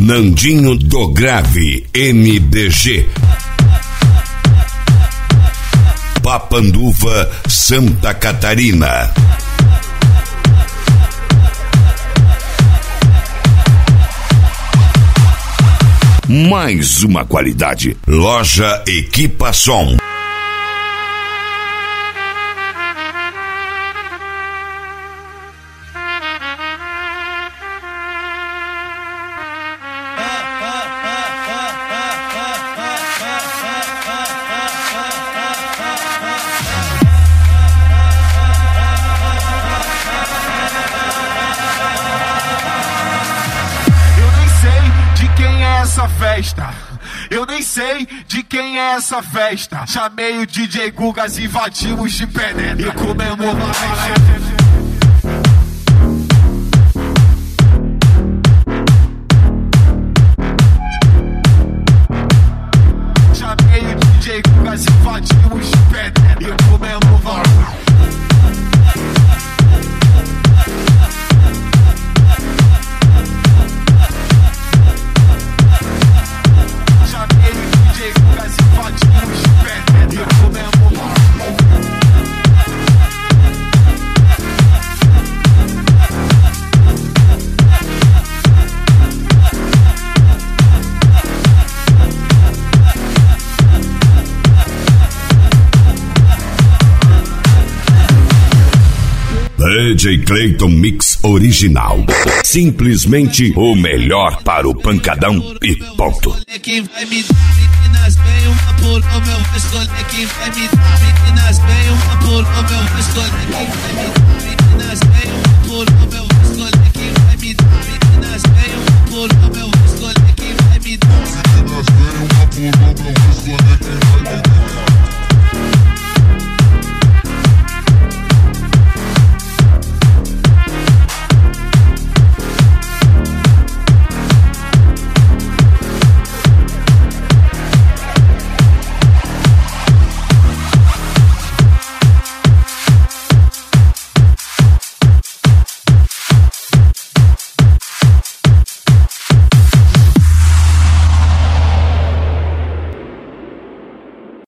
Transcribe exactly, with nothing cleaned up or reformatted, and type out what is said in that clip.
Nandinho do Grave, M D G. Papanduva, Santa Catarina. Mais uma qualidade. Loja Equipa Som. Eu nem sei de quem é essa festa. Chamei o D J Gugas, invadimos de penetra e comemos mais. Chamei o D J Gugas, invadimos de penetra e comemos mais. D J Clayton Mix Original. Simplesmente o melhor para o pancadão e ponto. Quem vai me dar meninas bem uma por uma, eu vou escolher quem vai me dar meninas bem uma por uma, eu vou escolher quem vai me dar.